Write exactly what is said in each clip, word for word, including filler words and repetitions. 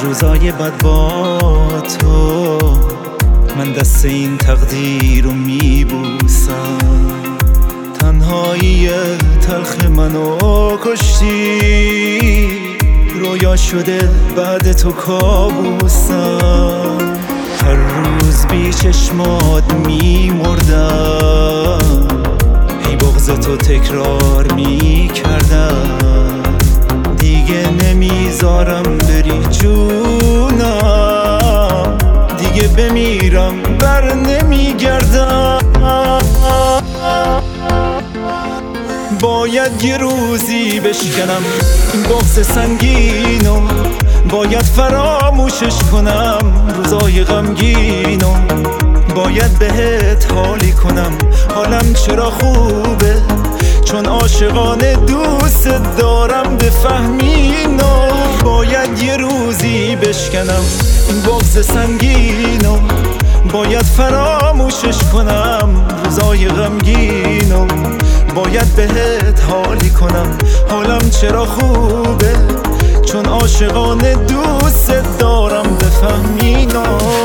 روزای بد با تو من دست این تقدیر رو میبوسم. تنهایی تلخ منو کشتی، رویا شده بعد تو کابوسم. هر روز بی چشمات میمردم، هی بغض تو تکرار میکردم. دیگه نمیذارم بری جونم، دیگه بمیرم بر نمیگردم. باید یه روزی بشکنم این بغض سنگینو، باید فراموشش کنم روزای غمگینو. باید بهت حالی کنم حالم چرا خوبه، چون عاشقانه دوست دارم بفهمینو. باید یه روزی بشکنم این بغض سنگینو، باید فراموشش کنم روزای غمگینو. باید بهت حالی کنم حالم چرا خوبه، چون عاشقانه دوست دارم بفهمینو.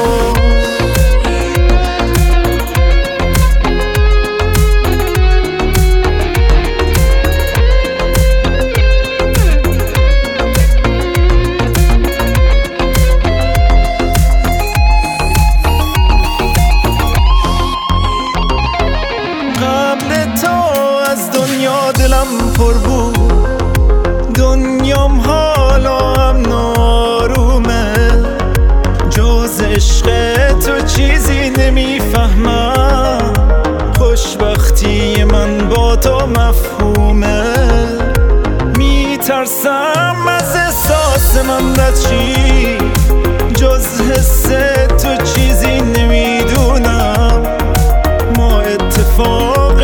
دلم پر بود، دنیام حالا هم نارومه. جز عشق تو چیزی نمیفهمم، خوشبختی من با تو مفهومه. میترسم از احساس من رد شی، جز حس تو چیزی نمیدونم. ما اتفاق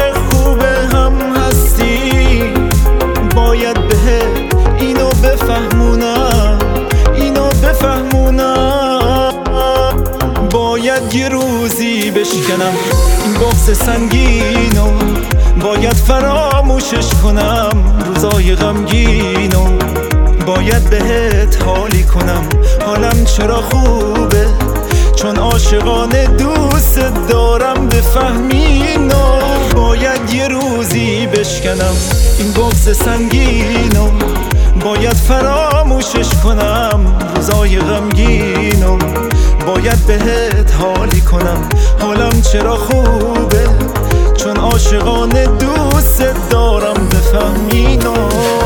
اینو بفهمونم، اینو بفهمونم. باید یه روزی بشکنم این بغض سنگینو، باید فراموشش کنم روزای غمگینو. باید بهت حالی کنم حالم چرا خوبه، چون عاشقانه دوست دارم بفهمینو. باید یه روزی بشکنم این بغض سنگینو، باید فراموشش کنم روزای غمگینو. باید بهت حالی کنم حالم چرا خوبه، چون عاشقانه دوست دارم بفهمینو.